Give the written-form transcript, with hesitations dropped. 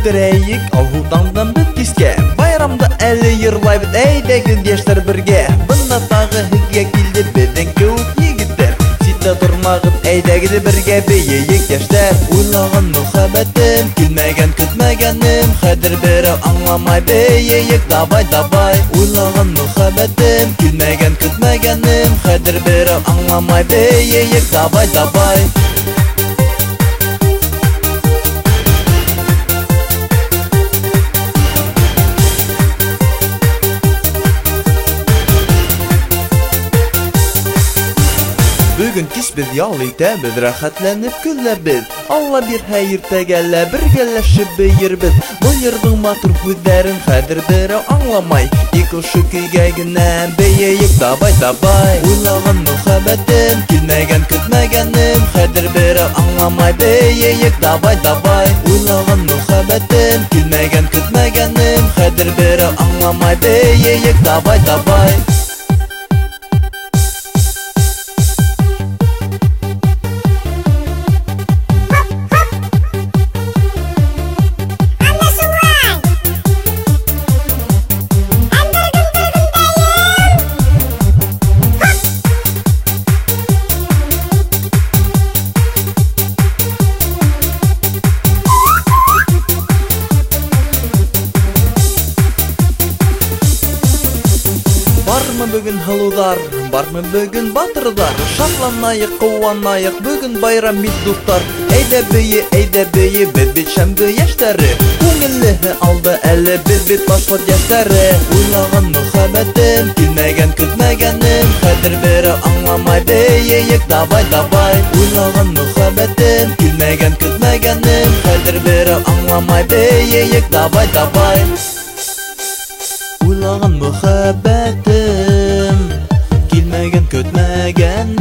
Килтерәйек ауылдандан бит киске. Байрамда әле йырлайбыз, әйдәгез яшьләр бергә. Бында тагы һезгә килде безнең кеүек егетләр. Сиздә тормагыз, әйдәгез бергә бейек яшьләр. Уйлаган мөхәббәтем, килмәгән көтмәгәнем, хәзер берәү аңламай бейек давай. Уйлаган мөхәббәтем, килмәгән көтмәгәнем, хәзер берәү аңламай бейек давай. Бүген кич без ял итәбез, рәхәтләнеп көләбез. Алла бир хәер тәгәллә, бергәләшеп бейербез. Бу йырның матур күзләрен хәзер берәү аңламай. Ике көйгә генә бейек давай. Уйлаган мөхәббәтем, килмәгән көтмәгәнем, хәзер берәү аңламай бейек давай. Уйлаган мөхәббәтем, килмәгән көтмәгәнем, хәзер берәү аңламай бейек давай. Бармы бүген хылудар, бармы бүген батырдар. Шатланайык, куанайык, бүген байрам бит дуслар. Әйдә бейе, без бит шәмбе яшьләре. Күңелле алды әле без бит башкорт яшьләре. Уйлаган мөхәббәтем, килмәгән көтмәгәнем, хәзер берәү аңламай бейек давай. Уйлаган мөхәббәтем, килмәгән көтмәгәнем, хәзер берәү аңламай бейек давай. Уйлаган мөхәббәтем, килмәгән көтмәгән